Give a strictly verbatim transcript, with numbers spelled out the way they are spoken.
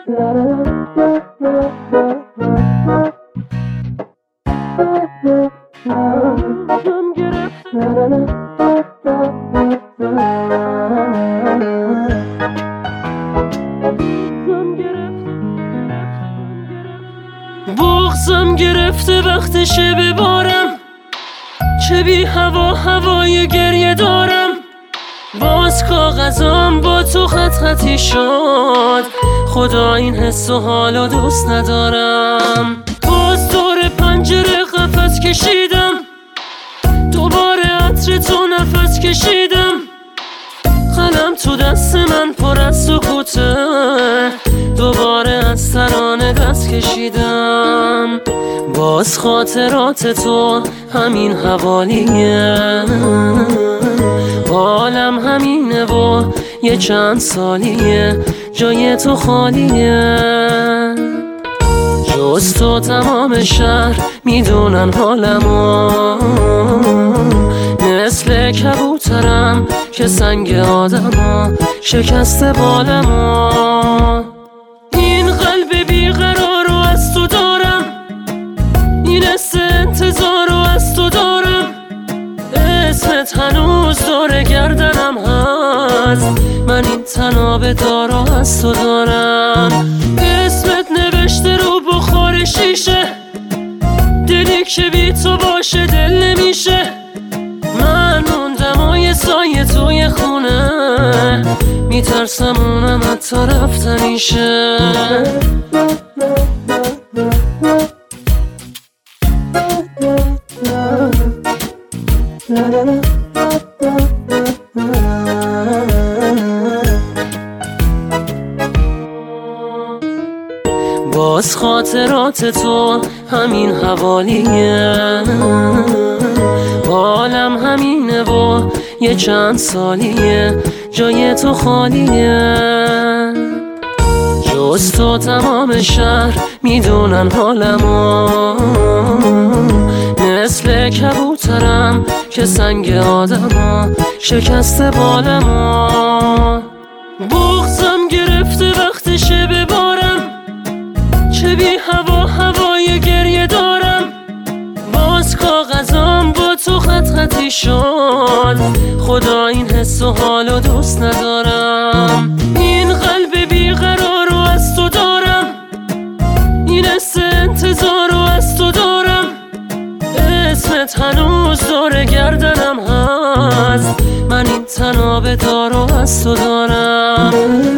بغضم گرفته وقتشه ببارم، چه بی هوا هوای گریه دارم. باز کاغذام با تو خط خطی شد، خدا این حس و حالو دوست ندارم. باز دور پنجره قفس کشیدم، دوباره عطر تو نفس کشیدم. قلم تو دست من پر از سکوته، دوباره از ترانه دست کشیدم. باز خاطرات تو همین حوالیه، حالم همینه و یه چند سالیه جای تو خالیه. جز تو تمام شهر میدونن حالمو، مثل کبوترم که سنگ آدمو شکسته بالمو. این قلب بیقرارو از تو دارم، این حس انتظارو از تو دارم. اسمت هنوز دور گردنم هست، من این تناب دارو از تو دارم. اسمت نوشته رو بخار شیشه، دلی که بی تو باشه دل نمیشه. من موندم و یه سایه توی خونه، میترسم اونم حتی رفتنیشه. باز خاطرات تو همین حوالیه، حالم همینه و یه چند سالیه جای تو خالیه. جز تو تمام شهر میدونن حالمو، مثل کبوترم که سنگ آدمو شکسته بالمو. بغضم گرفته وقتشه ببارم، چه بی هوا هوای گریه دارم. باز کاغذام با تو خط خطی شد، خدا این حس و حالو دوست ندارم. این قلب بیقرارو از تو دارم، این حس انتظارو از تو دارم. اسمت هنوز دور گردنم هست، من این تناب دارو از تو دارم.